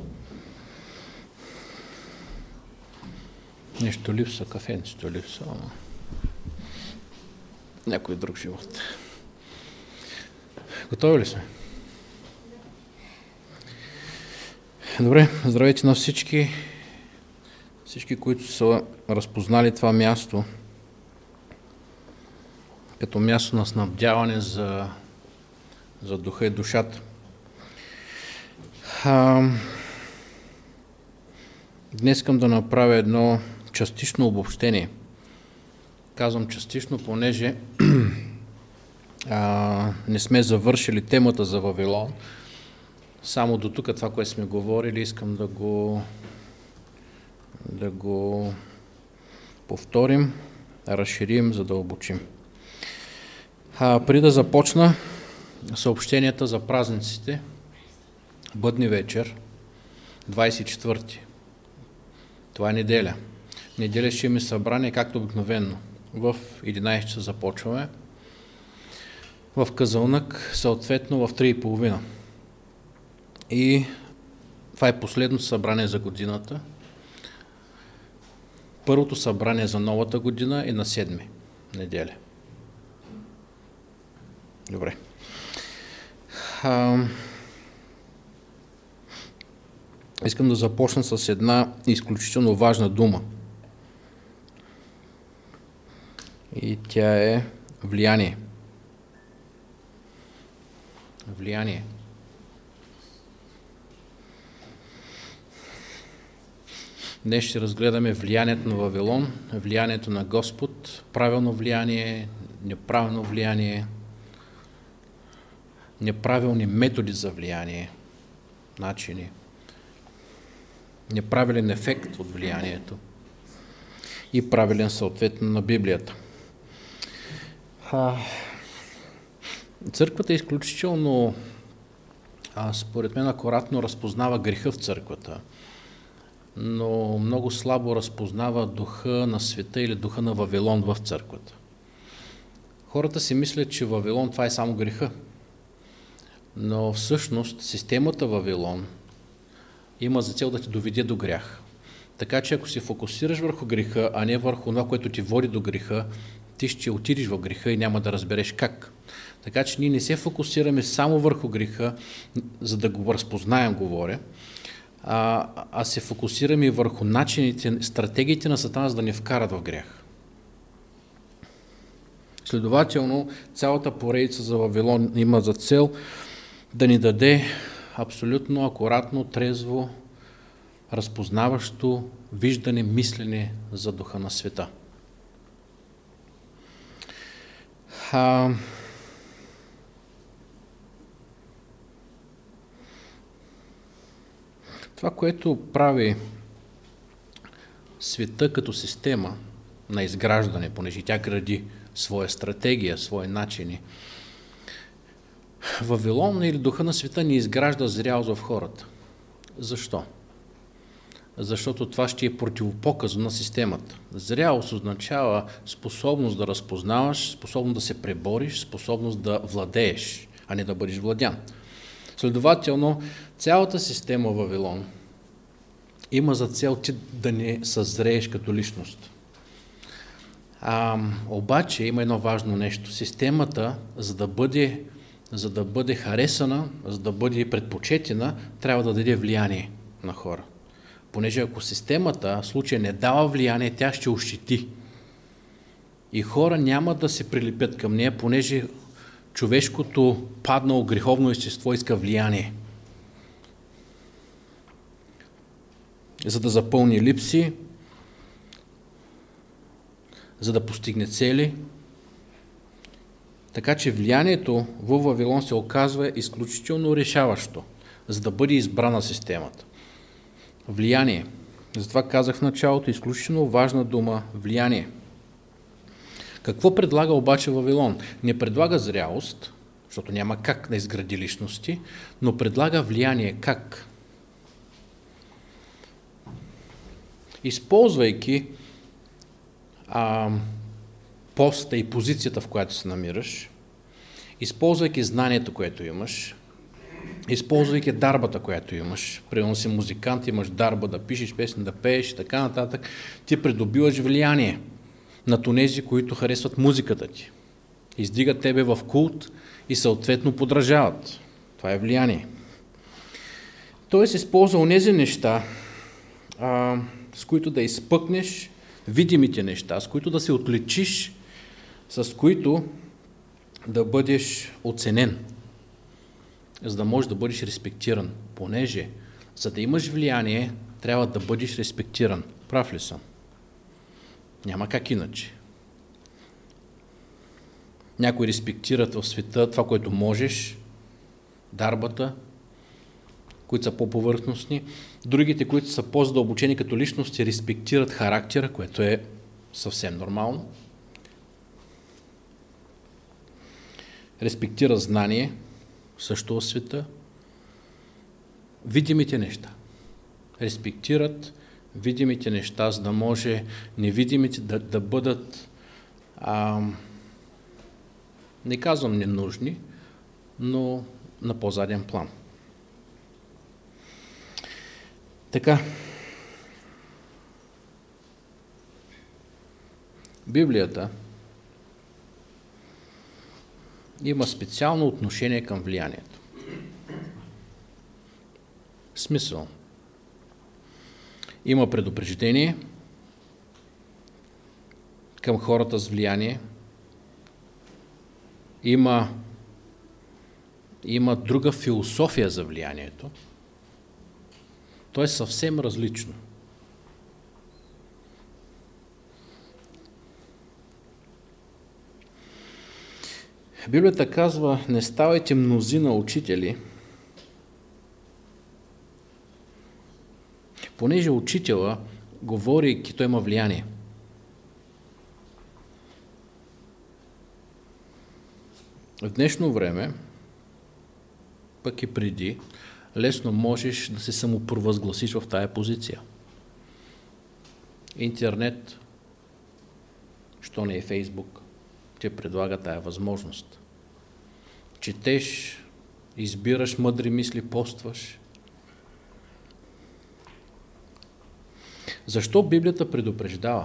Нещо липсва, кафенцето липсва, ама някой друг живот. Готови ли сме? Добре, здравейте на всички, които са разпознали това място като място на снабдяване за духа и душата. Днес искам да направя едно частично обобщение. Казвам частично, понеже не сме завършили темата за Вавилон. Само до тук това, което сме говорили, искам да го повторим, разширим, за да обучим. Преди да започна съобщенията за празниците, бъдни вечер, 24-ти. Това е неделя. Неделя ще имаме събрание, както обикновено. В 11 часа започваме. В Казълнък, съответно в 3:30. И това е последното събрание за годината. Първото събрание за новата година е на 7 неделя. Добре. Искам да започна с една изключително важна дума. И тя е влияние. Влияние. Днес ще разгледаме влиянието на Вавилон, влиянието на Господ, правилно влияние, неправилно влияние, неправилни методи за влияние, начини, неправилен ефект от влиянието и правилен съответно на Библията. Църквата е изключително, според мен, акуратно разпознава греха в църквата, но много слабо разпознава духа на света или духа на Вавилон в църквата. Хората си мислят, че Вавилон това е само греха, но всъщност системата Вавилон има за цел да те доведе до грях. Така че ако се фокусираш върху греха, а не върху това, което ти води до греха, ти ще отидеш в греха и няма да разбереш как. Така че ние не се фокусираме само върху греха, за да го разпознаем, говоря, а се фокусираме върху начините, стратегиите на Сатана, за да ни вкарат в грях. Следователно, цялата поредица за Вавилон има за цел да ни даде абсолютно акуратно, трезво, разпознаващо виждане, мислене за духа на света. Това, което прави света като система на изграждане, понеже тя гради своя стратегия, свои начини, Вавилон или духа на света ни изгражда зрялост в хората. Защо? Защото това ще е противопоказно на системата. Зрялост означава способност да разпознаваш, способност да се пребориш, способност да владееш, а не да бъдеш владян. Следователно, цялата система Вавилон има за цел ти да не съзрееш като личност. Обаче има едно важно нещо. Системата, за да бъде харесана, за да бъде предпочетена, трябва да даде влияние на хора. Понеже ако системата в случая не дава влияние, тя ще ощети. И хора няма да се прилепят към нея, понеже човешкото паднало греховно естество иска влияние. За да запълни липси, за да постигне цели. Така че влиянието в Вавилон се оказва изключително решаващо, за да бъде избрана системата. Влияние. Затова казах в началото, изключително важна дума – влияние. Какво предлага обаче Вавилон? Не предлага зрялост, защото няма как да изгради личности, но предлага влияние. Как? Използвайки поста и позицията, в която се намираш, използвайки знанието, което имаш, използвайки дарбата, която имаш. Примерно си музикант, имаш дарба да пишеш песни, да пееш и така нататък. Ти придобиваш влияние на онези, които харесват музиката ти. Издигат тебе в култ и съответно подражават. Това е влияние. Тоест използва онези неща, с които да изпъкнеш видимите неща, с които да се отличиш, с които да бъдеш оценен, за да можеш да бъдеш респектиран. Понеже, за да имаш влияние, трябва да бъдеш респектиран. Прав ли съм? Няма как иначе. Някои респектират в света това, което можеш, дарбата, които са по-повърхностни. Другите, които са по-задълбочени като личности, респектират характера, което е съвсем нормално. Респектира знание, също в света. Видимите неща. Респектират видимите неща, за да може невидимите да бъдат, не казвам ненужни, но на по-заден план. Така, Библията има специално отношение към влиянието. Смисъл. Има предупреждение към хората с влияние. Има друга философия за влиянието. То е съвсем различно. Библията казва: не ставайте мнозина учители, понеже учителя, говорейки, той има влияние. В днешно време, пък и преди, лесно можеш да се самопровъзгласиш в тая позиция. Интернет, що не е Фейсбук, ти предлага тая възможност. Четеш, избираш мъдри мисли, постваш. Защо Библията предупреждава?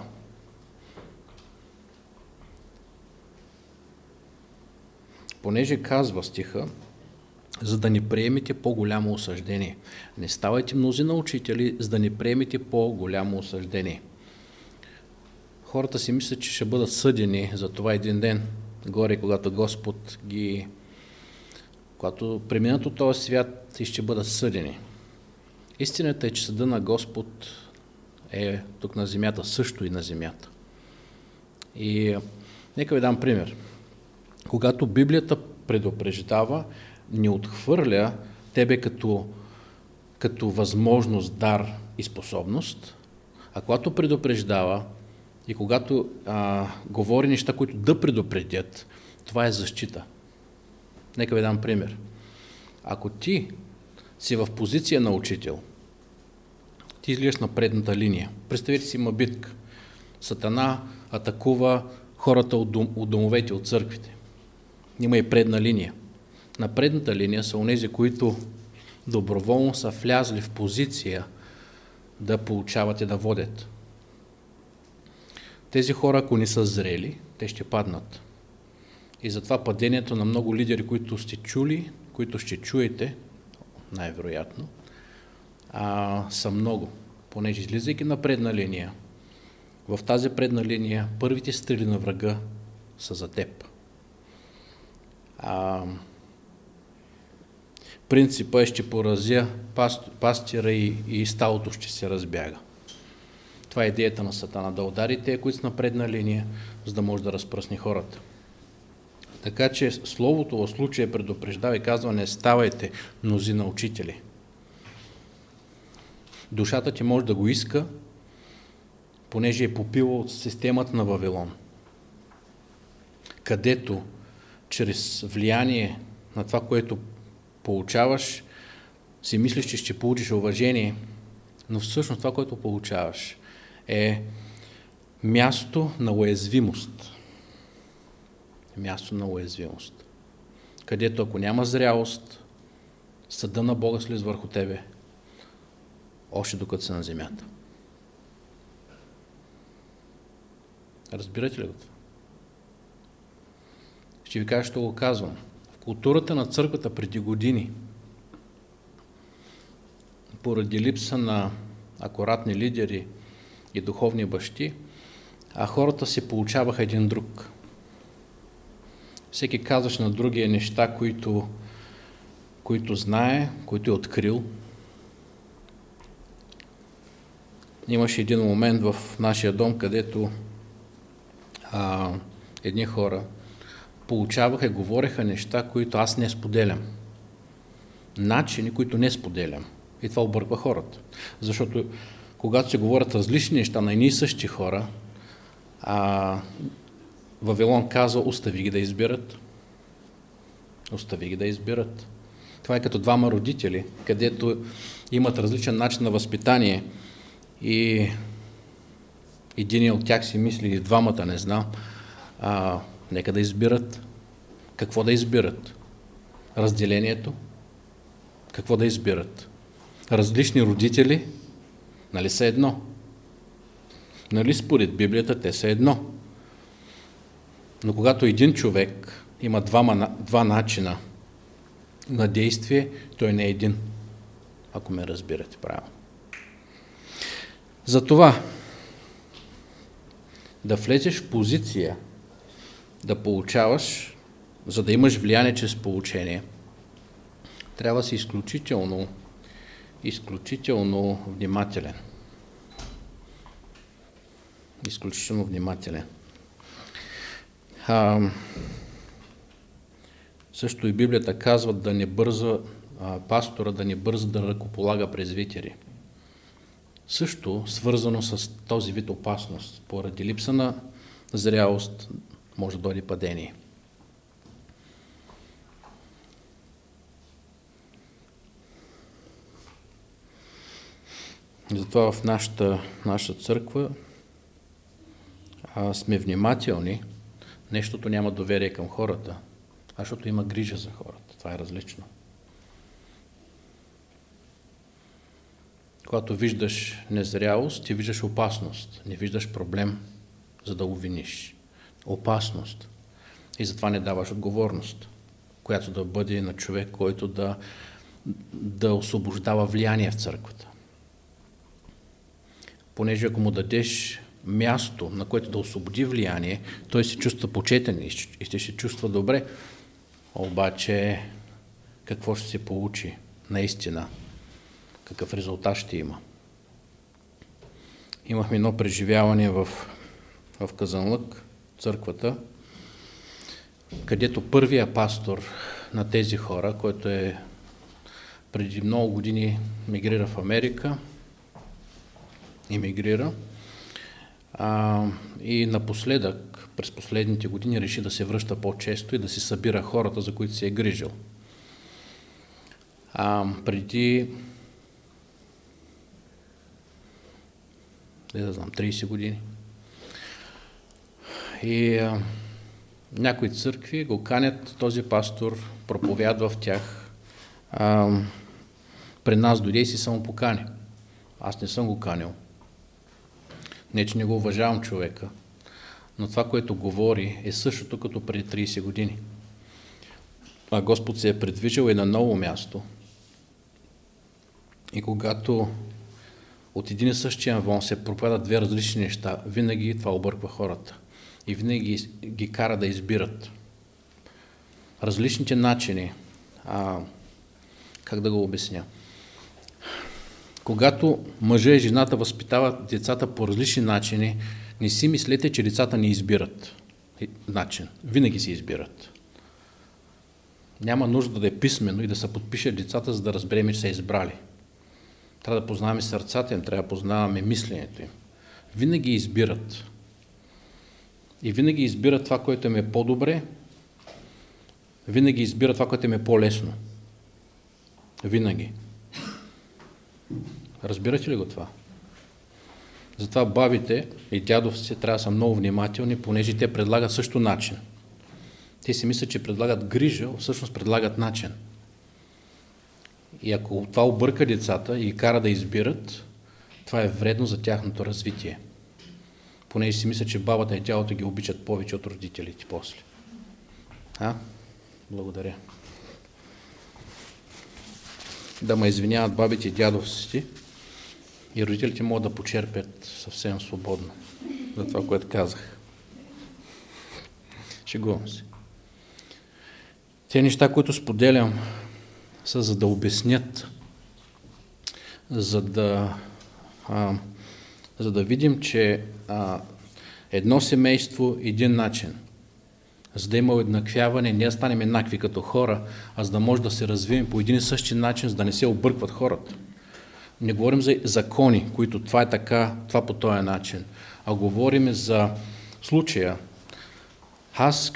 Понеже казва стиха, за да не приемете по-голямо осъждение. Не ставайте мнозина учители, за да не приемете по-голямо осъждение. Хората си мислят, че ще бъдат съдени за това един ден, горе, когато Господ когато преминат от този свят и ще бъдат съдени. Истината е, че съда на Господ е тук на земята, също и на земята. И нека ви дам пример. Когато Библията предупреждава, не отхвърля тебе като възможност, дар и способност, а когато предупреждава и когато говори неща, които да предупредят, това е защита. Нека ви дам пример. Ако ти си в позиция на учител, ти излизаш на предната линия. Представете си, има битка. Сатана атакува хората от домовете, от църквите. Има и предна линия. На предната линия са онези, които доброволно са влязли в позиция да получават и да водят. Тези хора, ако не са зрели, те ще паднат. И затова падението на много лидери, които сте чули, които ще чуете, най-вероятно, са много. Понеже излизайки на предна линия, в тази предна линия първите стрели на врага са за теб. Принципът е: ще поразя пастира и стадото ще се разбяга. Това е идеята на Сатана, да удари те, които са на предна линия, за да може да разпръсне хората. Така че Словото в случая предупреждава и казва: не ставайте мнозина учители. Душата ти може да го иска, понеже е попила от системата на Вавилон, където чрез влияние на това, което получаваш, си мислиш, че ще получиш уважение, но всъщност това, което получаваш, е място на уязвимост. Място на уязвимост. Където ако няма зрялост, Съда на Бога слиза върху тебе, още докато си на земята. Разбирате ли го това? Ще ви кажа, що го казвам. В културата на църквата преди години, поради липса на акуратни лидери и духовни бащи, хората се получаваха един друг. Всеки казваше на другия неща, които знае, които е открил. Имаше един момент в нашия дом, където едни хора получаваха и говореха неща, които аз не споделям. Начини, които не споделям. И това обърква хората. Защото когато се говорят различни неща на едни и същи хора, Вавилон казва, остави ги да избират. Остави ги да избират. Това е като двама родители, където имат различен начин на възпитание и един от тях си мисли, и двамата, не знам, нека да избират. Какво да избират? Разделението? Какво да избират? Различни родители? Нали са едно? Нали според Библията те са едно? Но когато един човек има два начина на действие, той не е един, ако ме разбирате правилно. Затова да влезеш в позиция да получаваш, за да имаш влияние чрез получение, трябва да си изключително внимателен. Изключително внимателен. Също и Библията казва да не бърза пастора, да не бърза да ръкополага презвитери. Също свързано с този вид опасност. Поради липса на зрялост може да дойде падение. Затова в нашата църква сме внимателни. Нещото няма доверие към хората, защото има грижа за хората. Това е различно. Когато виждаш незрялост, ти виждаш опасност. Не виждаш проблем, за да обвиниш. Опасност. И затова не даваш отговорност, която да бъде на човек, който да освобождава влияние в църквата. Понеже ако му дадеш място, на което да освободи влияние, той се чувства почетен и ще се чувства добре. Обаче, какво ще се получи наистина? Какъв резултат ще има? Имахме едно преживяване в Казанлък, църквата, където първия пастор на тези хора, който преди много години мигрира в Америка, и напоследък, през последните години, реши да се връща по-често и да си събира хората, за които се е грижил. Преди 30 години. И някои църкви го канят, този пастор проповядва в тях. При нас дойде и си само покани. Аз не съм го канил. Не, че не го уважавам човека, но това, което говори, е същото като преди 30 години. Господ се е предвижил и на ново място. И когато от един и същия вон се проповядат две различни неща, винаги това обърква хората. И винаги ги кара да избират. Различните начини, как да го обясня? Когато мъжа и жената възпитават децата по различни начини, не си мислете, че децата не избират начин. Винаги си избират. Няма нужда да е писмено и да се подпишат децата, за да разберем, че са избрали. Трябва да познаваме сърцата им, трябва да познаваме мисленето им. Винаги избират. И винаги избират това, което им е по-добре. Винаги избират това, което им е по-лесно. Винаги. Разбирате ли го това? Затова бабите и дядовците трябва да са много внимателни, понеже те предлагат също начин. Те си мислят, че предлагат грижа, всъщност предлагат начин. И ако това обърка децата и ги кара да избират, това е вредно за тяхното развитие. Понеже си мисля, че бабата и дядото ги обичат повече от родителите после. Благодаря. Да ме извиняват бабите и дядовците и родителите могат да почерпят съвсем свободно за това, което казах. Шегувам се. Те неща, които споделям, са за да обяснят, за да видим, че едно семейство, един начин. За да има уеднаквяване, не да станем еднакви като хора, а за да може да се развием по един и същи начин, за да не се объркват хората. Не говорим за закони, които това е така, това по този начин, а говорим за случая. Аз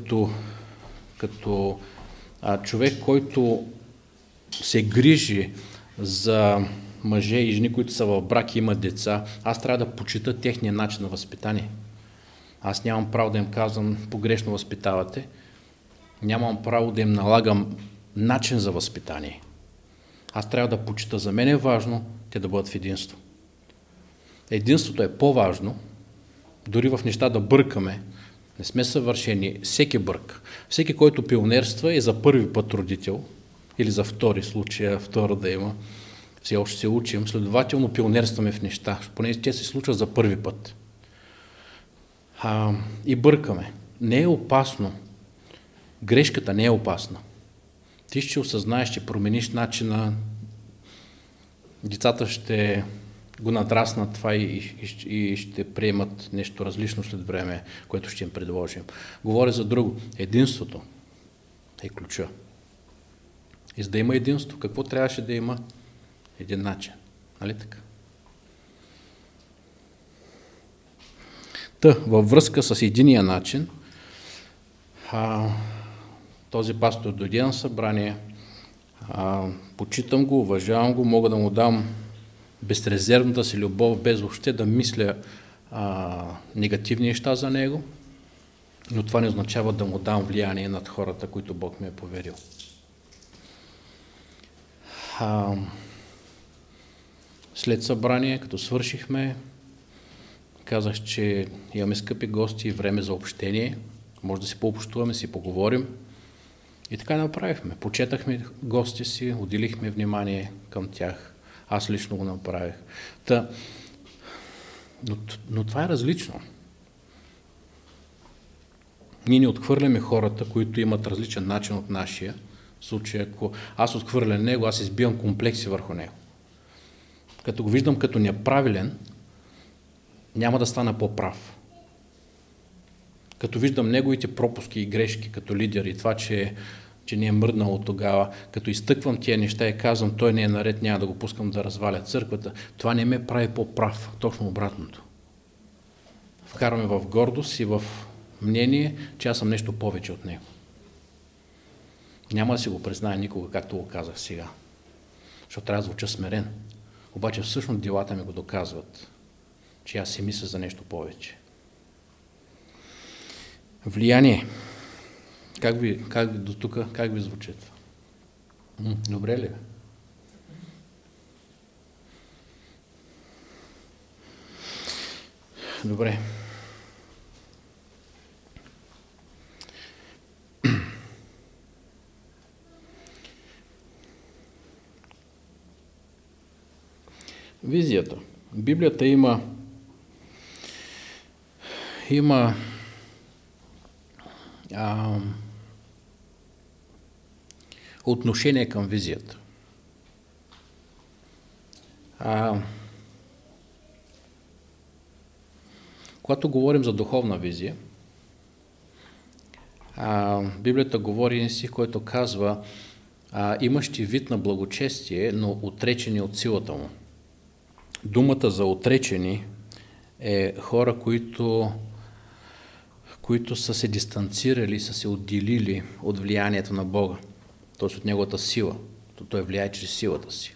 като човек, който се грижи за мъже и жени, които са в брак и имат деца, аз трябва да почита техния начин на възпитание. Аз нямам право да им казвам погрешно възпитавате, нямам право да им налагам начин за възпитание. Аз трябва да почита. За мен е важно те да бъдат в единство. Единството е по-важно, дори в неща да бъркаме, не сме съвършени, всеки бърка. Всеки, който пионерства, е за първи път родител, или за втори случай, второ да има. Все още се учим, следователно пионерстваме в неща, понеже те се случват за първи път. И бъркаме. Не е опасно. Грешката не е опасна. Ти ще осъзнаеш, ще промениш начина, децата ще го надраснат това и ще приемат нещо различно след време, което ще им предложим. Говоря за друго. Единството е ключа. И за да има единство, какво трябваше да има? Един начин. Нали така? Във връзка с единия начин, този пастор дойде на събрание, почитам го, уважавам го, мога да му дам безрезервната си любов, без въобще да мисля негативни неща за него, но това не означава да му дам влияние над хората, които Бог ми е поверил. След събрание, като свършихме, казах, че имаме скъпи гости и време за общение, може да си пообщуваме, си поговорим. И така направихме. Почетахме гости си, отделихме внимание към тях. Аз лично го направих. Но това е различно. Ние не отхвърляме хората, които имат различен начин от нашия. В случай, ако аз отхвърля него, аз избивам комплекси върху него. Като го виждам като неправилен, няма да стана по-прав. Като виждам неговите пропуски и грешки като лидер и това, че не е мръднало тогава, като изтъквам тия неща и казвам, той не е наред, няма да го пускам да разваля църквата, това не ме прави по-прав, точно обратното. Вкарваме в гордост и в мнение, че аз съм нещо повече от него. Няма да си го призная никога, както го казах сега, защото трябва да звуча смирен. Обаче всъщност делата ми го доказват, че аз си мисля за нещо повече. Влияние. Как до тук, как ви звучи това? Добре ли? Добре. Визията. Библията има отношение към визията. Когато говорим за духовна визия, Библията говори един стих, който казва имащи вид на благочестие, но отречени от силата му. Думата за отречени е хора, които са се дистанцирали, са се отделили от влиянието на Бога, т.е. от Неговата сила. Той влияе чрез силата си.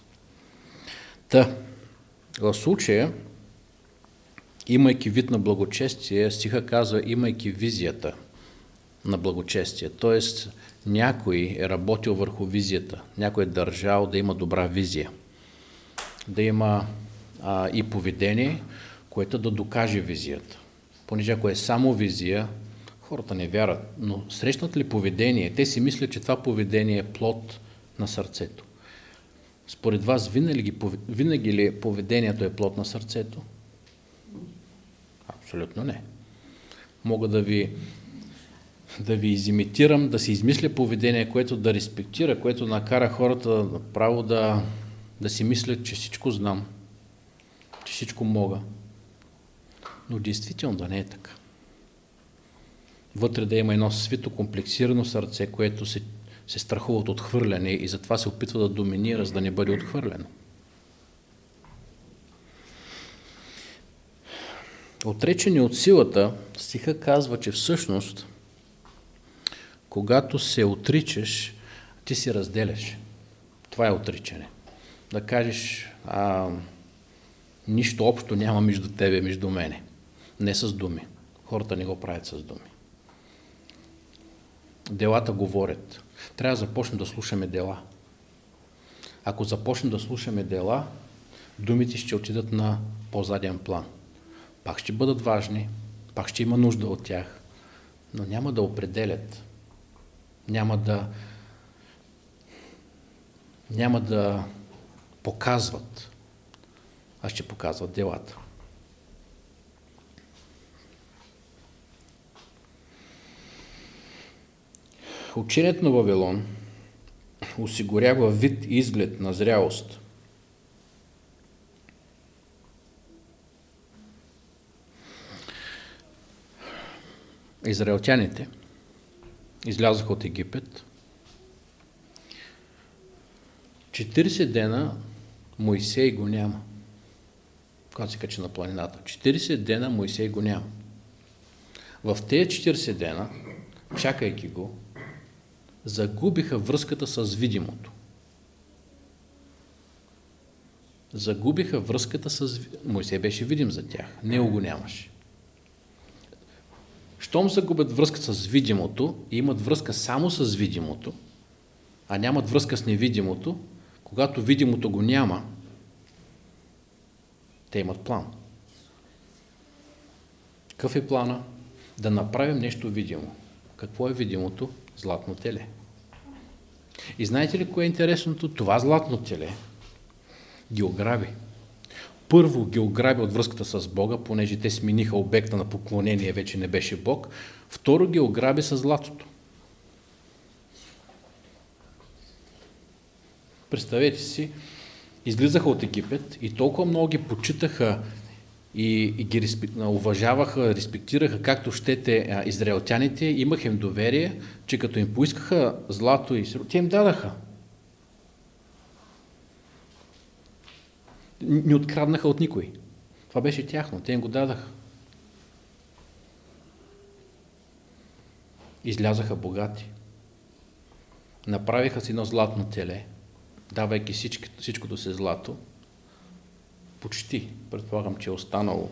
В случая, имайки вид на благочестие, стиха казва, имайки визията. на благочестие. Тоест, някой е работил върху визията, някой е държал да има добра визия, да има и поведение, което да докаже визията. Понеже ако е само визия, хората не вярват, но срещнат ли поведение, те си мислят, че това поведение е плод на сърцето. Според вас, винаги ли поведението е плод на сърцето? Абсолютно не. Мога да ви изимитирам, да си измисля поведение, което да респектира, което накара хората направо да си мислят, че всичко знам, че всичко мога. Но действително да не е така. Вътре да има едно свито, комплексирано сърце, което се страхува от отхвърляне и затова се опитва да доминира, за да не бъде отхвърлено. Отречени от силата, стиха казва, че всъщност, когато се отричаш, ти се разделяш. Това е отричане. Да кажеш, нищо общо няма между тебе и между мене. Не с думи. Хората не го правят с думи. Делата говорят. Трябва да започнем да слушаме дела. Ако започнем да слушаме дела, думите ще отидат на по-заден план. Пак ще бъдат важни, пак ще има нужда от тях, но няма да определят, няма да показват, а ще показват делата. Учението на Вавилон осигурява вид и изглед на зрялост. Израелтяните излязоха от Египет. 40 дена Моисей го няма. Когато се качи на планината. 40 дена Моисей го няма. В тези 40 дена, чакайки го, загубиха връзката с видимото. Загубиха връзката с... Моисей беше видим за тях. Него го нямаше. Щом загубят връзка с видимото и имат връзка само с видимото, а нямат връзка с невидимото, когато видимото го няма, те имат план. Какъв е плана? Да направим нещо видимо. Какво е видимото? Златно теле. И знаете ли кое е интересното? Това златно теле ги ограби. Първо ги ограби от връзката с Бога, понеже те смениха обекта на поклонение, вече не беше Бог. Второ ги ограби с златото. Представете си, излизаха от Египет и толкова много ги почитаха и ги уважаваха, респектираха, както щете израелтяните, имаха им доверие, че като им поискаха злато и сиро, те им дадаха. Не откраднаха от никой. Това беше тяхно, те им го дадаха. Излязаха богати. Направиха си едно златно теле, давайки всичкото се злато. Почти, предполагам, че е останало.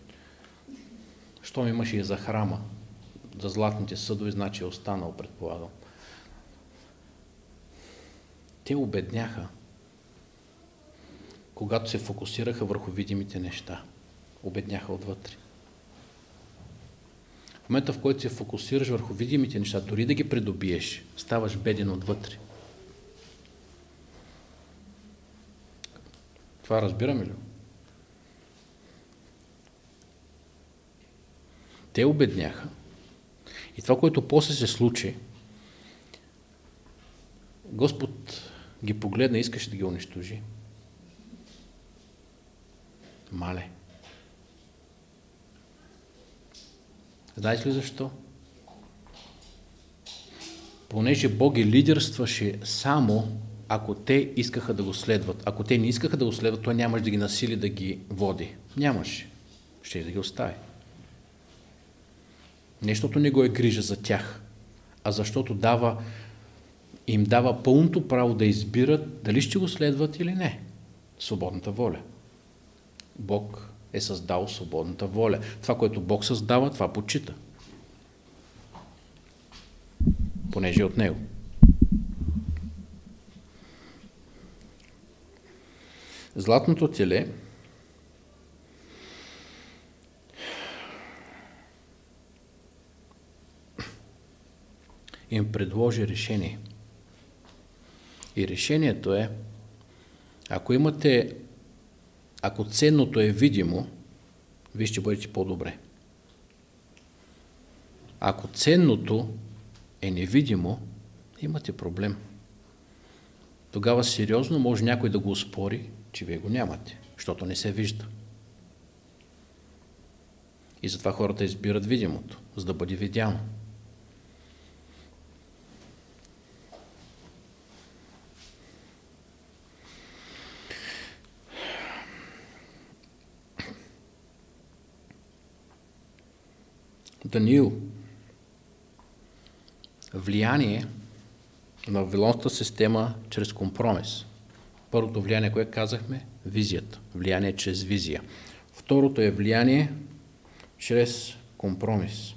Щом имаше и за храма, за златните съдове, значи е останало, предполагам. Те обедняха, когато се фокусираха върху видимите неща. Обедняха отвътре. В момента, в който се фокусираш върху видимите неща, дори да ги придобиеш, ставаш беден отвътре. Това разбираме ли? Те обедняха. И това, което после се случи, Господ ги погледна и искаше да ги унищожи. Мале. Знаете ли защо? Понеже Бог ги лидерстваше само ако те искаха да го следват. Ако те не искаха да го следват, той нямаше да ги насили да ги води. Нямаше. Ще да ги остави. Не защото не го е грижа за тях, а защото им дава пълното право да избират дали ще го следват или не. Свободната воля. Бог е създал свободната воля. Това, което Бог създава, това почита. понеже е от него. Златното теле им предложи решение. И решението е, ако ценното е видимо, вие ще бъдете по-добре. Ако ценното е невидимо, имате проблем. Тогава сериозно може някой да го оспори, че вие го нямате, защото не се вижда. И затова хората избират видимото, за да бъде видяно. Даниил. Влияние на вавилонската система чрез компромис. Първото влияние, което казахме, визията. Влияние чрез визия. Второто е влияние чрез компромис.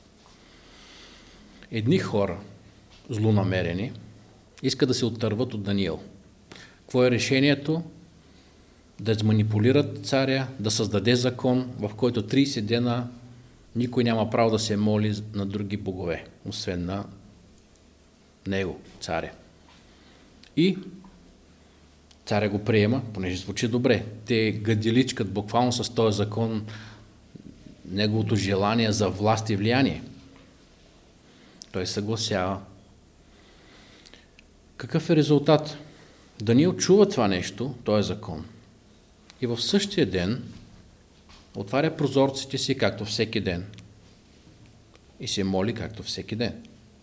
Едни хора, злонамерени, искат да се оттърват от Даниил. Какво е решението? Да манипулират царя, да създаде закон, в който 30 дена никой няма право да се моли на други богове, освен на него, царя. И царя го приема, понеже звучи добре. Те гадиличкат буквално с този закон неговото желание за власт и влияние. Той съгласява. Какъв е резултат? Даниил чува това нещо, този закон. И в същия ден отваря прозорците си, както всеки ден. И се моли, както всеки ден.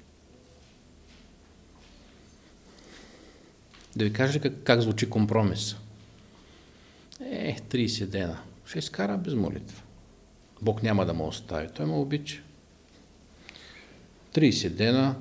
Да ви кажа как звучи компромис. 30 дена. Ще изкара без молитва. Бог няма да му остави. Той ме обича. 30 дена.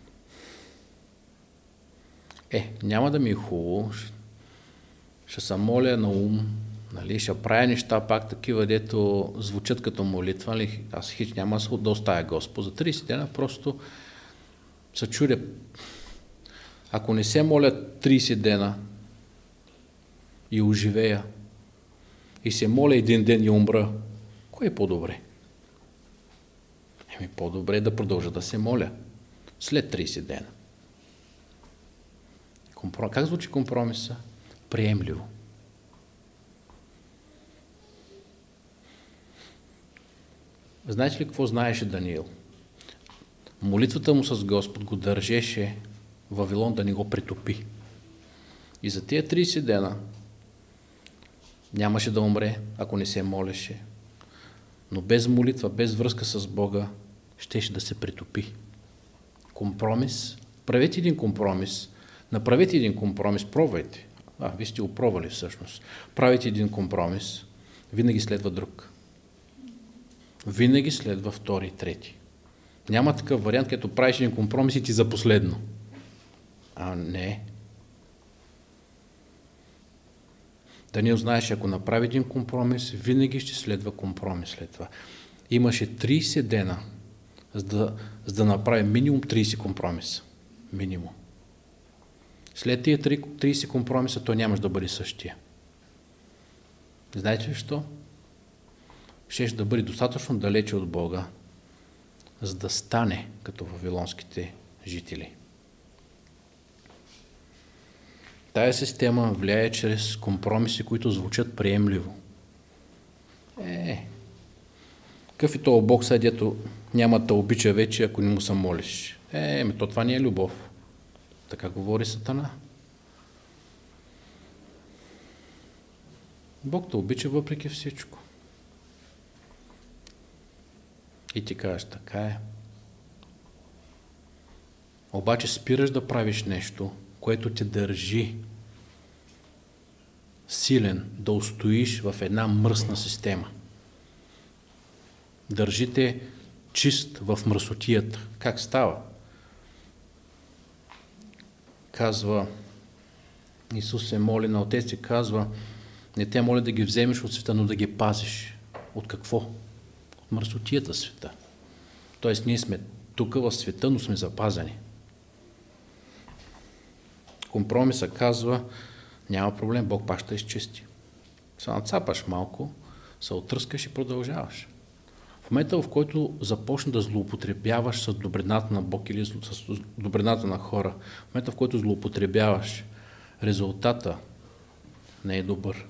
Няма да ми е хубаво. Ще се моля на ум. Нали, ще правя неща пак такива, дето звучат като молитва. Нали? Аз хич няма да оставя Господ. За 30 дена просто се чудя. Ако не се моля 30 дена и оживея, и се моля един ден и умра, кое е по-добре? По-добре е да продължа да се моля след 30 дена. Как звучи компромиса? Приемливо. Знаете ли какво знаеше Даниил? Молитвата му с Господ го държеше Вавилон да не го притопи. И за тия 30 дена нямаше да умре, ако не се молеше. Но без молитва, без връзка с Бога, щеше да се притопи. Компромис. Правете един компромис. Направете един компромис. Пробвайте. Вие сте го пробвали всъщност. Правите един компромис. Винаги следва друг. Винаги следва втори и трети. Няма такъв вариант, като правиш един компромис и ти за последно. Не. Даниил знаеше, ако направи един компромис, винаги ще следва компромис след това. Имаше 30 дена, за да направи минимум 30 компромиса. Минимум. След тия 30 компромиса той нямаше да бъде същия. Знаете ли що? Щеше да бъде достатъчно далече от Бога, за да стане като вавилонските жители. Тая система влияе чрез компромиси, които звучат приемливо. Какъв е този Бог сега, дето няма да обича вече, ако не му се молиш? То това не е любов. Така говори Сатана. Бог те обича въпреки всичко. И ти кажеш, така е. Обаче спираш да правиш нещо, което те държи силен, да устоиш в една мръсна система. Държите чист в мръсотията. Как става? Казва, Исус се моли на Отец и казва, не те моля да ги вземеш от света, но да ги пазиш. От какво? От мръсотията света. Тоест ние сме тук в света, но сме запазени. Компромиса казва, няма проблем, Бог пак ще изчисти. Се нацапаш малко, се отръскаш и продължаваш. В момента, в който започне да злоупотребяваш с добрината на Бог или с добрината на хора, в момента, в който злоупотребяваш, резултата не е добър.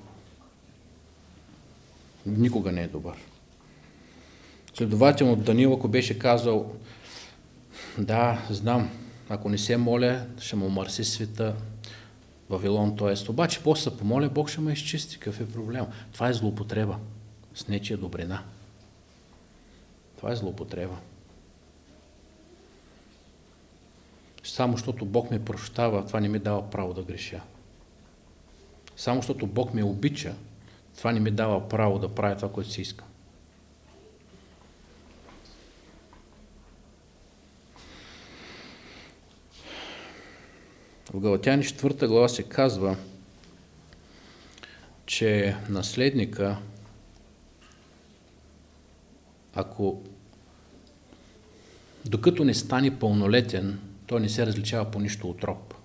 Никога не е добър. Следователно, Даниил, ако беше казал, да, знам, ако не се моля, ще му мърси света, Вавилон, т.е. Обаче, после се помоля, Бог ще ме изчисти. Какъв е проблем? Това е злоупотреба с нечия добрина. Това е злоупотреба. Само защото Бог ме прощава, това не ми дава право да греша. Само защото Бог ме обича, това не ми дава право да правя това, което си искам. В Галатяни 4 глава се казва, че наследника, ако докато не стане пълнолетен, той не се различава по нищо от роб.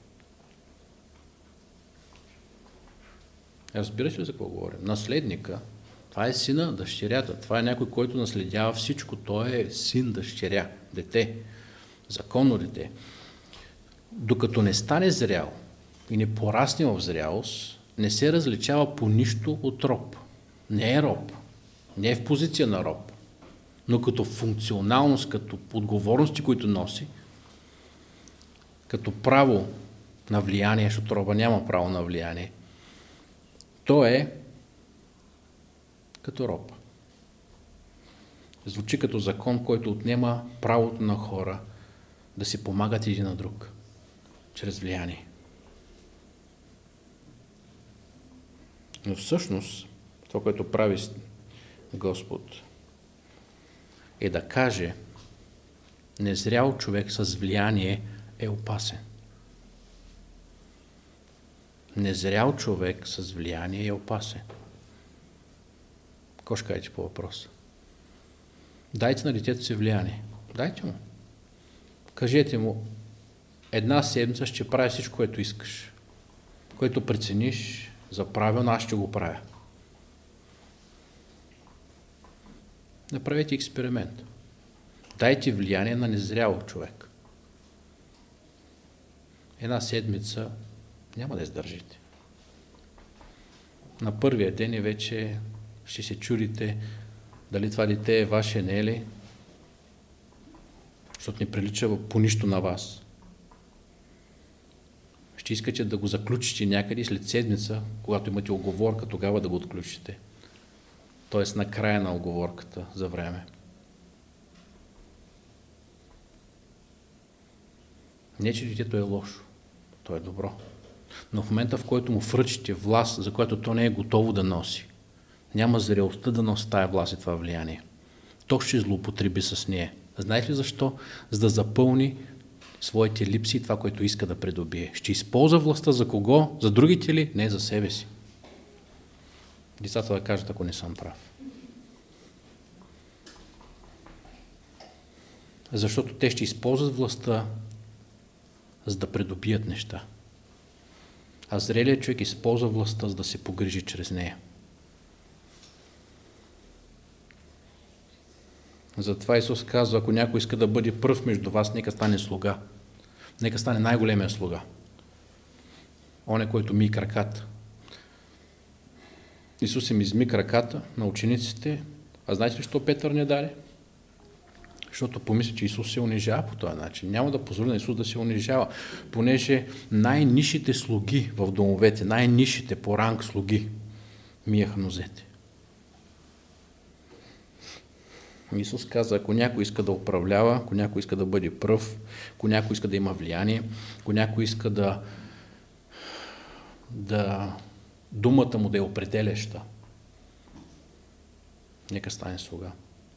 Разбираш ли за какво говорим? Наследника, това е сина, дъщерята, това е някой, който наследява всичко, той е син, дъщеря, дете, законно дете. Докато не стане зрял и не порасне в зрялост, не се различава по нищо от роб. Не е роб, не е в позиция на роб, но като функционалност, като отговорности, които носи, като право на влияние, защото роба няма право на влияние, то е като роб. Звучи като закон, който отнема правото на хора да си помагат един на друг, чрез влияние. Но всъщност, това, което прави Господ, е да каже, незрял човек с влияние е опасен. Незрял човек с влияние е опасен. Какво ще кажете по въпроса? Дайте на детето си влияние. Дайте му. Кажете му, една седмица ще прави всичко, което искаш. Което прецениш за правилно, аз ще го правя. Направете експеримент. Дайте влияние на незрял човек. Една седмица няма да издържите. На първия ден и вече ще се чудите дали това дете е ваше, не е ли, защото не прилича по нищо на вас. Ще искате да го заключите някъде след седмица, когато имате оговорка, тогава да го отключите. Тоест на края на оговорката за време. Не, че детето е лошо. То е добро. Но в момента, в който му връчите власт, за която то не е готово да носи, няма зрелостта да носи тая власт и това влияние. То ще злоупотреби с нея. Знаете ли защо? За да запълни своите липси и това, което иска да придобие. Ще използва властта за кого? За другите ли? Не, за себе си. Децата да кажат, ако не съм прав. Защото те ще използват властта, за да придобият неща. А зрелият човек използва властта, за да се погрижи чрез нея. Затова Исус казва, ако някой иска да бъде пръв между вас, нека стане слуга. Нека стане най-големия слуга. Он е, който мие краката. Исус им изми краката на учениците. А знаете ли, защо Петър не даде? Защото помисли, че Исус се унижава по този начин. Няма да позволи на Исус да се унижава, понеже най-нишите слуги в домовете, най-нишите по ранг слуги миеха нозете. Исус каза, ако някой иска да управлява, ако някой иска да бъде пръв, ако някой иска да има влияние, ако някой иска да думата му да е определяща, нека стане слуга.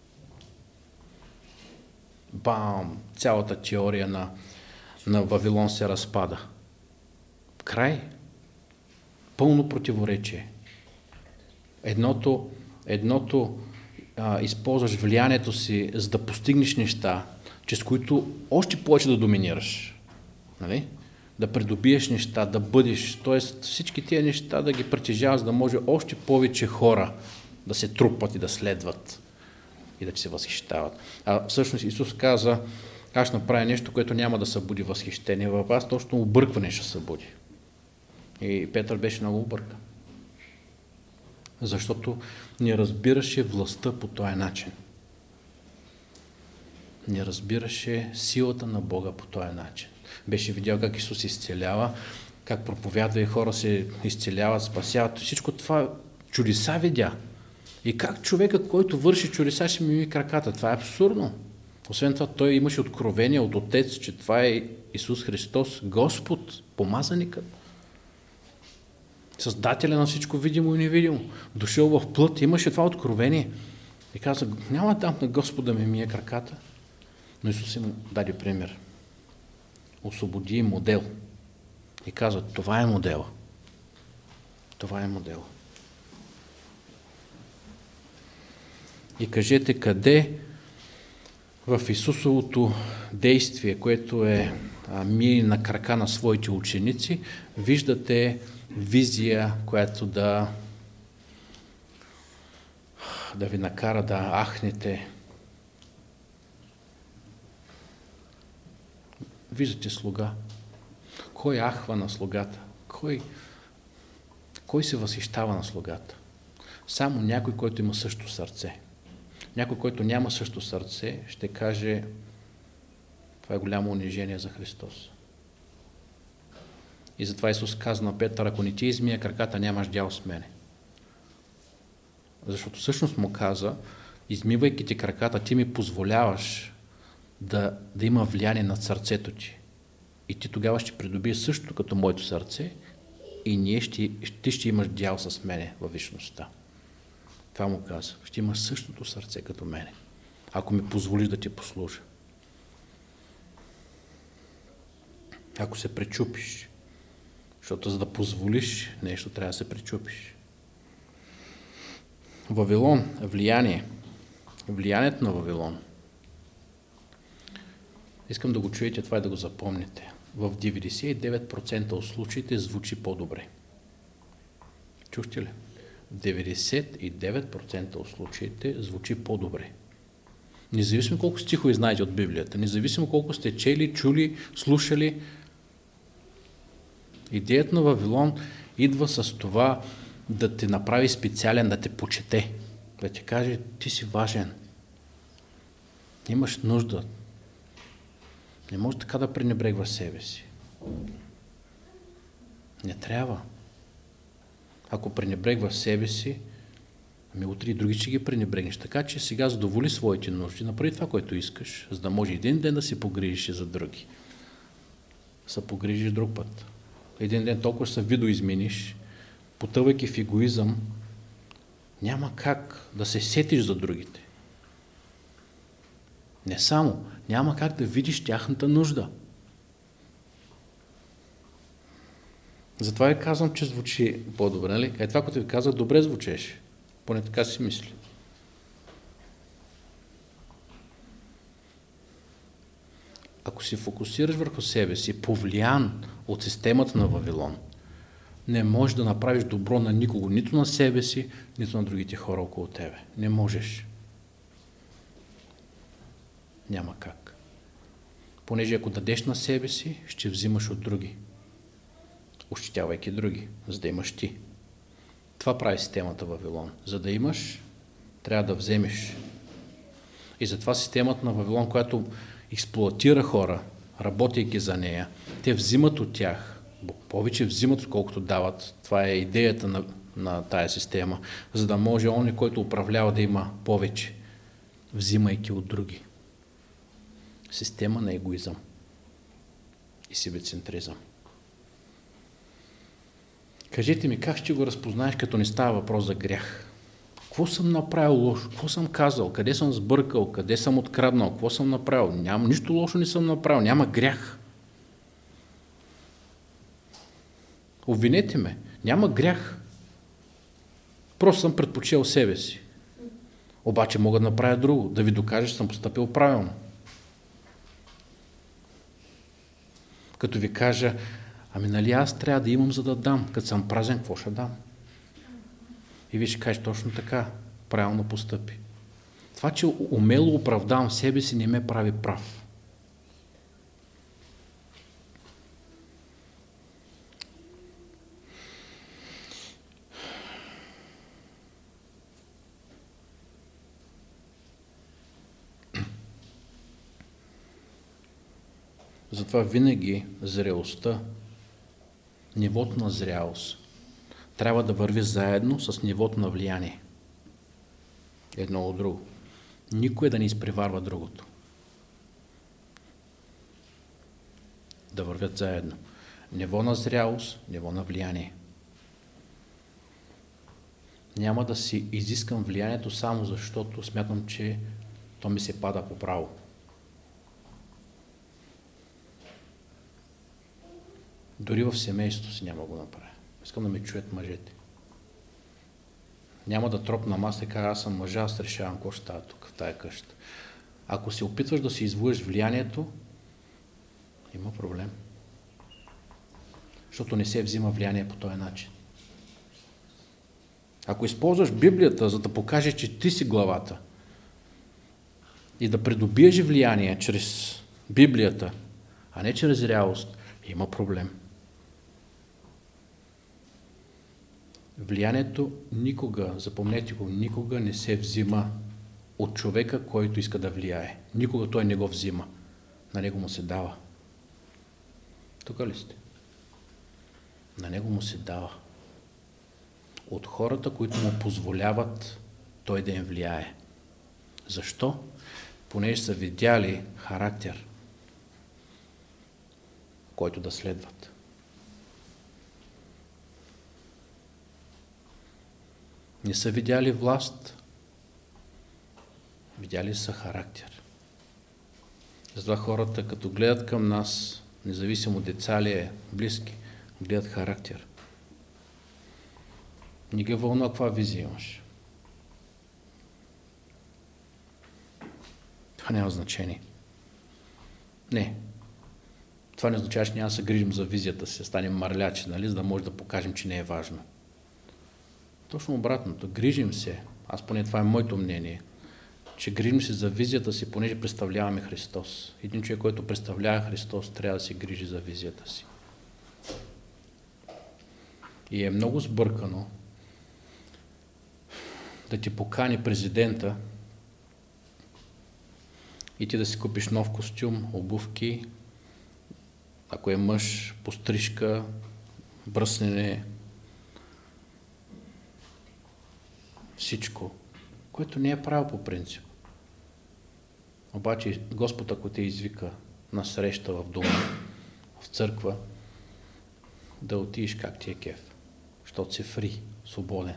Бам! Цялата теория на Вавилон се разпада. Край. Пълно противоречие. Едното използваш влиянието си, за да постигнеш неща, чрез които още повече да доминираш. Нали? да придобиеш неща, да бъдеш, т.е. всички тия неща да ги притежаваш, за да може още повече хора да се трупат и да следват и да ти се възхищават. А всъщност Исус каза, аз ще направя нещо, което няма да събуди възхищение в вас, точно объркване ще събуди. И Петър беше много объркан. Защото не разбираше властта по този начин. Не разбираше силата на Бога по този начин. Беше видял как Исус изцелява, как проповядва и хора се изцеляват, спасяват. Всичко това чудеса видя. И как човека, който върши чудеса, ще мими краката. Това е абсурдно. Освен това, той имаше откровение от Отец, че това е Исус Христос, Господ, помазаникът. Създателя на всичко видимо и невидимо. Дошъл в плът, имаше това откровение. И каза, няма дам на Господа ми мие краката. Но Исус им даде пример. Освободи модел. И каза, това е модела. Това е модела. И кажете, къде в Исусовото действие, което е мие на крака на своите ученици, виждате визия, която да ви накара да ахнете. Виждате слуга. Кой ахва на слугата? Кой се възхищава на слугата? Само някой, който има също сърце. Някой, който няма също сърце, ще каже, това е голямо унижение за Христос. И затова Исус каза на Петър, ако не ти измия краката, нямаш дял с мене. Защото всъщност му каза, измивайки ти краката, ти ми позволяваш да има влияние над сърцето ти. И ти тогава ще придобиеш също като моето сърце и ти ще имаш дял с мене във вечността. Това му каза. Ще имаш същото сърце като мене, ако ми позволиш да ти послужа. Ако се пречупиш, защото за да позволиш нещо, трябва да се пречупиш. Вавилон, влияние. Влиянието на Вавилон. Искам да го чуете това и да го запомните. В 99% от случаите звучи по-добре. Чухте ли? В 99% от случаите звучи по-добре. Независимо колко стихове знаете от Библията, независимо колко сте чели, чули, слушали, идеята на Вавилон идва с това да те направи специален, да те почете, да ти каже, ти си важен, имаш нужда. Не може така да пренебрегваш себе си. Не трябва. Ако пренебрегваш себе си, утре и други ще ги пренебрегнеш. Така че сега задоволи своите нужди, направи това, което искаш, за да може един ден да се погрижиш и за други. Се погрижиш друг път. Един ден толкова ще се видоизмениш, потъвайки в егоизъм, няма как да се сетиш за другите. Не само, няма как да видиш тяхната нужда. Затова ви казвам, че звучи по-добре, нали? Това, което ви казах, добре звучеше. Поне така си мисли. Ако си фокусираш върху себе си, повлиян от системата на Вавилон, не можеш да направиш добро на никого, нито на себе си, нито на другите хора около тебе. Не можеш. Няма как. Понеже ако дадеш на себе си, ще взимаш от други. Ощетявайки други, за да имаш ти. Това прави системата Вавилон. За да имаш, трябва да вземеш. И затова системата на Вавилон, която експлоатира хора, работейки за нея, те взимат от тях. Повече взимат, колкото дават. Това е идеята на тая система. За да може онзи, който управлява, да има повече, взимайки от други. Система на егоизъм и себецентризъм. Кажете ми, как ще го разпознаеш, като не става въпрос за грях? Какво съм направил лошо? Какво съм казал? Къде съм сбъркал? Къде съм откраднал? Какво съм направил? Няма нищо лошо не съм направил. Няма грях. Обвинете ме. Няма грях. Просто съм предпочел себе си. Обаче мога да направя друго. Да ви докажа, че съм постъпил правилно. Като ви кажа, Ами нали аз трябва да имам, за да дам. Като съм празен, какво ще дам? И вие ще кажеш точно така, правилно постъпи. Това, че умело оправдавам себе си, не ме прави прав. Затова винаги зрелостта, нивото на зрялост, трябва да върви заедно с нивото на влияние. Едно от друго. Никой да не изпреварва другото. Да вървят заедно. Ниво на зрялост, ниво на влияние. Няма да си изискам влиянието само защото смятам, че то ми се пада по право. Дори в семейството си няма го направя. Искам да ме чуят мъжете. Няма да тропна маса и кажа, аз съм мъжа, аз решавам какво ще става тук в тая къща. Ако се опитваш да си извоиш влиянието, има проблем. Защото не се взима влияние по този начин. Ако използваш Библията, за да покажеш, че ти си главата и да придобиеш влияние чрез Библията, а не чрез зрялост, има проблем. Влиянието никога, запомнете го, никога не се взима от човека, който иска да влияе. Никога той не го взима. На него му се дава. Тук ли сте? На него му се дава. От хората, които му позволяват той да им влияе. Защо? Понеже са видяли характер, който да следват. Не са видяли власт, видяли са характер. Затова хората, като гледат към нас, независимо деца ли е, близки, гледат характер. Не ги вълнува каква визия имаш. Това няма значение. Не. Това не означава, че няма да се грижим за визията си, да станем мърлячи, нали, за да може да покажем, че не е важно. Точно обратното. Грижим се. Аз поне това е моето мнение. Че грижим се за визията си, понеже представляваме Христос. Един човек, който представлява Христос, трябва да се грижи за визията си. И е много сбъркано да ти покани президента и ти да си купиш нов костюм, обувки, ако е мъж, пострижка, бръснене, всичко, което не е право по принцип. Обаче Господ, ако те извика на среща в дома, в църква, да отидеш как ти е кеф, защото си фри, свободен.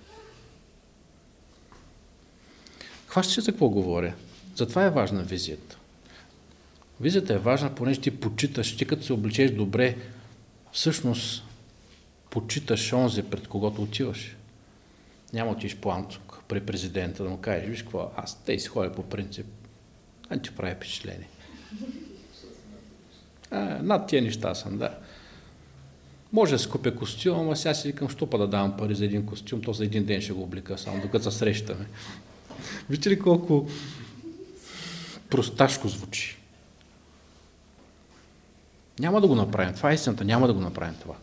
Хващаш се за какво говоря? Затова е важна визията. Визията е важна, понеже ти почиташ, ти като се обличеш добре, всъщност почиташ онзи, пред когото отиваш. Няма отиш по Амцук при президента да му кажеш, виж какво, аз те си ходя по принцип, а не ти прави впечатление. Над тия неща съм, да. Може да си купя костюм, ама сега си викам, що па да давам пари за един костюм, то за един ден ще го облика само, докато се срещаме. Вижте ли колко просташко звучи? Няма да го направим. Това е истината. Няма да го направим това.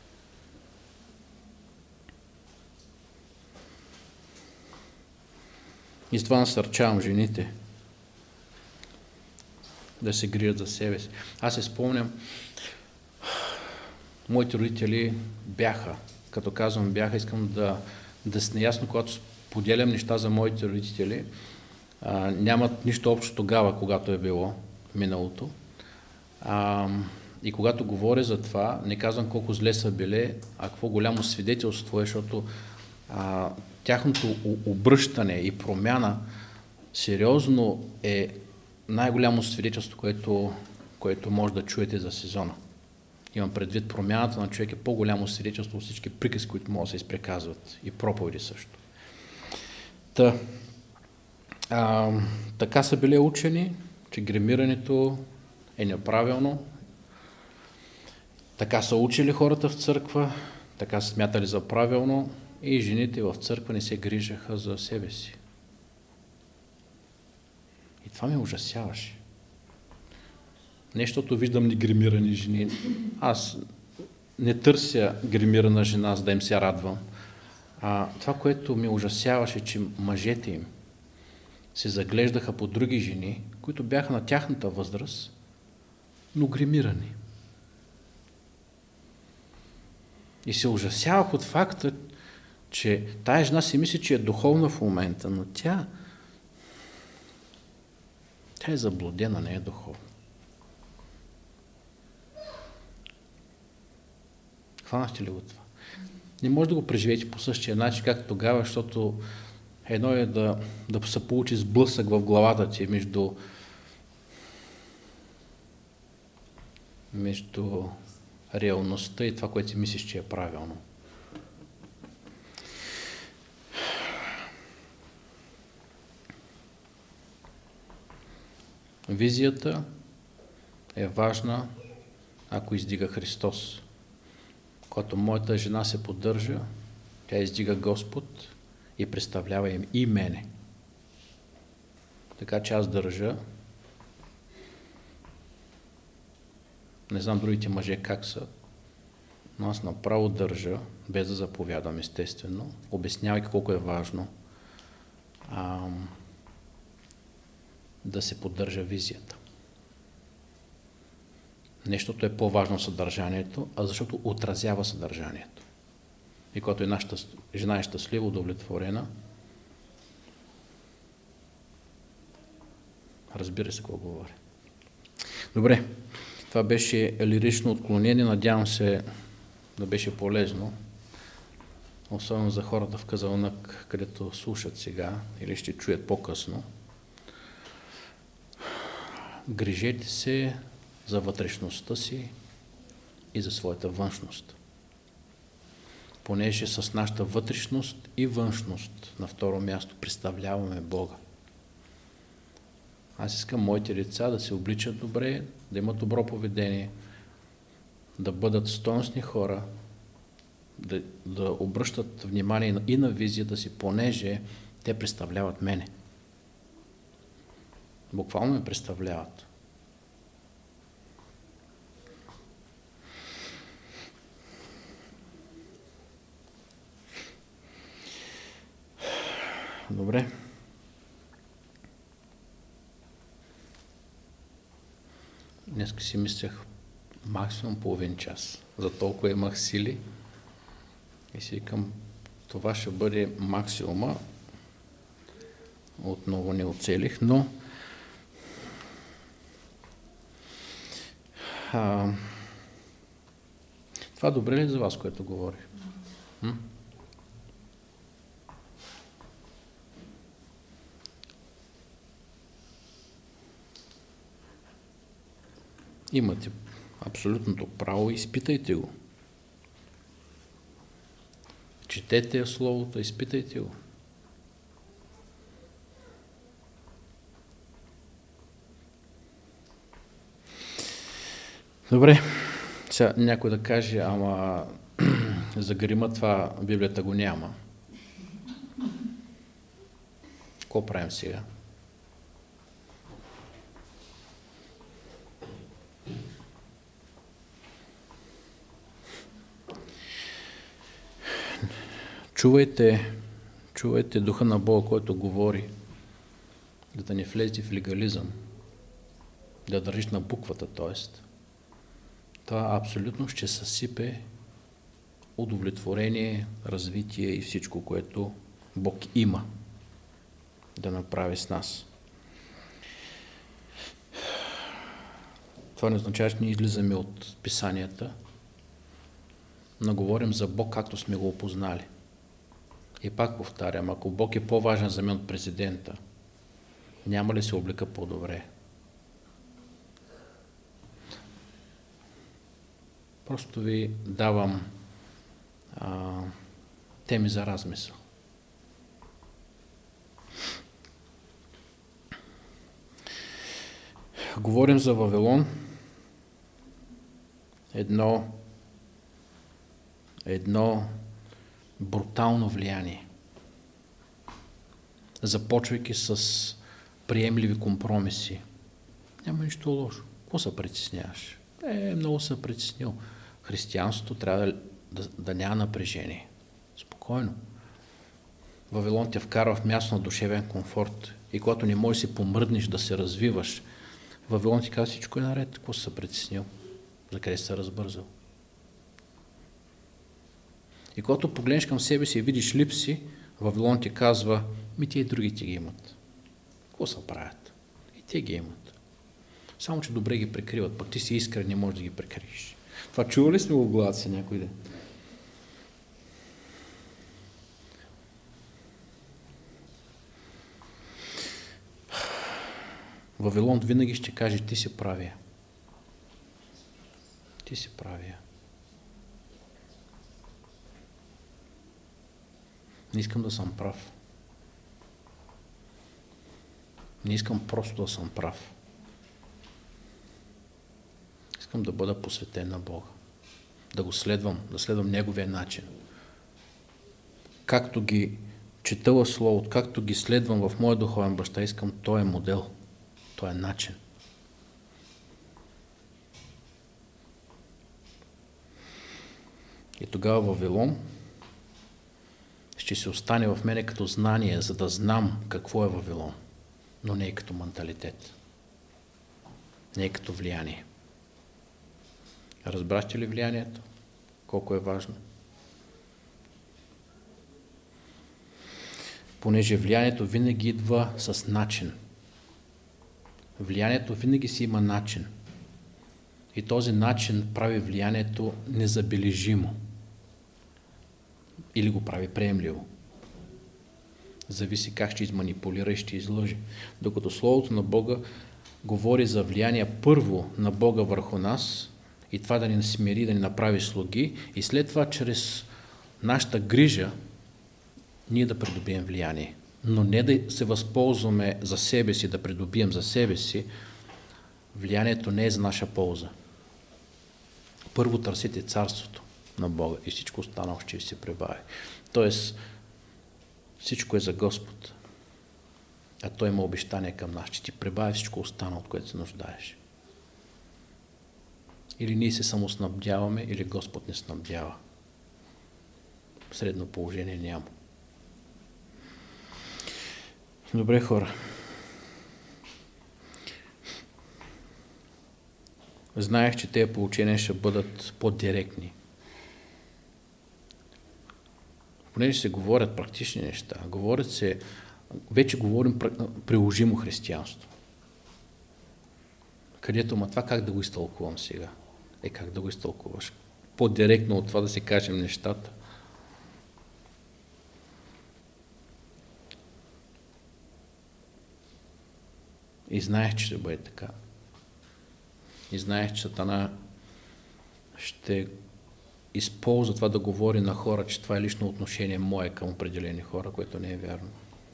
И с това насърчавам жените да се грижат за себе си. Аз се спомням, моите родители бяха, като казвам бяха, искам да сте наясно, когато споделям неща за моите родители, нямат нищо общо тогава, когато е било миналото. И когато говоря за това, не казвам колко зле са били, а какво голямо свидетелство е, защото тяхното обръщане и промяна сериозно е най-голямо свидетелство, което може да чуете за сезона. Имам предвид, промяната на човек е по-голямо свидетелство от всички приказки, които могат да се изпреказват, и проповеди също. Така са били учени, че гримирането е неправилно. Така са учили хората в църква, така са смятали за правилно и жените в църква не се грижаха за себе си. И това ме ужасяваше. Нещото виждам негримирани жени. Аз не търся гримирана жена, за да им се радвам. Това, което ме ужасяваше, че мъжете им се заглеждаха по други жени, които бяха на тяхната възраст, но гримирани. И се ужасявах от факта, че тая жена си мисли, че е духовна в момента, но тя е заблудена, не е духовна. Хванахте ли го това? Не може да го преживеете по същия начин, както тогава, защото едно е да се получи сблъсък в главата ти между реалността и това, което си мислиш, че е правилно. Визията е важна, ако издига Христос. Когато моята жена се поддържа, тя издига Господ и представлява им и мене. Така че аз държа. Не знам другите мъже как са, но аз направо държа, без да заповядам естествено, обяснявайки колко е важно да се поддържа визията. Нещото е по-важно съдържанието, а защото отразява съдържанието. И когато една жена е щастлива, удовлетворена, разбира се какво говори. Добре, това беше лирично отклонение, надявам се да беше полезно, особено за хората в Казанлък, където слушат сега или ще чуят по-късно. Грижете се за вътрешността си и за своята външност. Понеже с нашата вътрешност и външност на второ място представляваме Бога. Аз искам моите деца да се обличат добре, да имат добро поведение, да бъдат стойностни хора, да обръщат внимание и на визията си, понеже те представляват мене. Буквално ме представляват. Добре. Днес си мислех максимум половин час. За толкова имах сили и си викам, това ще бъде максимума. Отново не оцелих, но това добре ли е за вас, което говори? Имате абсолютното право, изпитайте го. Четете Словото, изпитайте го. Добре, сега някой да каже, ама за грима това Библията го няма. Какво правим сега? Чувайте Духа на Бога, който говори, да не влезете в легализъм, да държиш на буквата, т.е. това абсолютно ще съсипе удовлетворение, развитие и всичко, което Бог има да направи с нас. Това не означава, че ние излизаме от писанията, но говорим за Бог, както сме го опознали. И пак повтарям, ако Бог е по-важен за мен от президента, няма ли се облика по-добре? Просто ви давам теми за размисъл. Говорим за Вавилон, едно едно брутално влияние, започвайки с приемливи компромиси. Няма нищо лошо. Какво се притесняваш? Много се притеснил. Християнството трябва да няма напрежение. Спокойно. Вавилон те вкарва в място на душевен комфорт. И когато не можеш да си помръднеш, да се развиваш, Вавилон ти казва, всичко е наред. Какво се притеснил? За къде се разбързал? И когато погледнеш към себе си и видиш липси, Вавилон ти казва, тия и другите ги имат. Какво се правят? И те ги имат. Само, че добре ги прикриват, пък ти си искрен, не можеш да ги прикриеш. Това чува ли сме го в главата си някой ден? Вавилон винаги ще каже, ти си правия. Ти си правия. Не искам да съм прав. Не искам просто да съм прав. Искам да бъда посветен на Бога. Да го следвам, да следвам Неговия начин. Както ги чета в Словото, както ги следвам в моя духовен баща, искам този модел, този начин. И тогава Вавилон ще се остане в мене като знание, за да знам какво е Вавилон, но не е като менталитет, не е като влияние. Разбрахте ли влиянието? Колко е важно? Понеже влиянието винаги идва с начин. Влиянието винаги си има начин. И този начин прави влиянието незабележимо. Или го прави приемливо. Зависи как ще изманипулира и ще излъжи. Докато Словото на Бога говори за влияние първо на Бога върху нас и това да ни смири, да ни направи слуги и след това чрез нашата грижа ние да придобием влияние. Но не да се възползваме за себе си, да придобием за себе си. Влиянието не е за наша полза. Първо търсите царството на Бога и всичко останало ще ви се прибави. Тоест, всичко е за Господ. А Той има обещание към нас, че ти прибави всичко останало, от което се нуждаеш. Или ние се самоснабдяваме, или Господ не снабдява. Средно положение няма. Добре, хора. Знаех, че тези поучения ще бъдат по-директни. Понеже се говорят практични неща, вече говорим приложимо християнство. Където, това как да го изтълкувам сега? Как да го изтълкуваш? По-директно от това да си кажем нещата. И знаех, че ще бъде така. И знаех, че Сатана ще използва това да говори на хора, че това е лично отношение мое към определени хора, което не е вярно.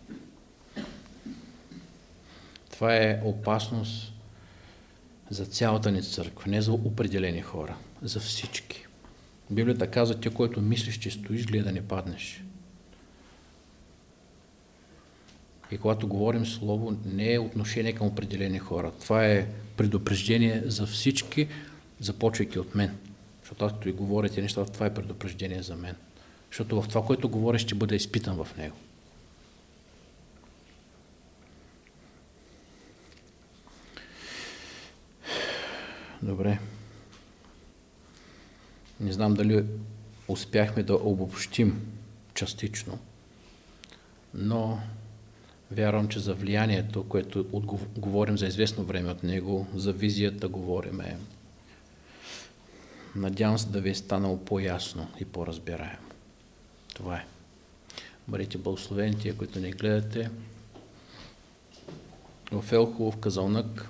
Това е опасност за цялата ни църква, не за определени хора, за всички. Библията казва, ти, който мислиш, че стоиш, гледай да не паднеш. И когато говорим слово, не е отношение към определени хора. Това е предупреждение за всички, започвайки от мен. Защото аз като и говоря тези неща, това е предупреждение за мен. Защото в това, което говоря, ще бъда изпитан в него. Добре. Не знам дали успяхме да обобщим частично, но вярвам, че за влиянието, което говорим за известно време от него, за визията говориме. Надявам се да ви е станало по-ясно и по-разбираемо. Това е. Бъдете благословени тия, които не гледате. В Елхово, в Казанлък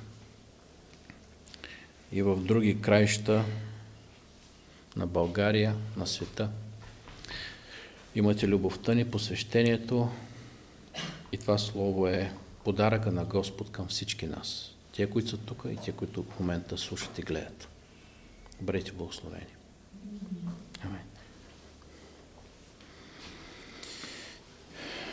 и в други краища на България, на света. Имате любовта ни, посвещението и това слово е подаръка на Господ към всички нас. Тия, които са тук и тия, които в момента слушат и гледат. Бъдете благословени.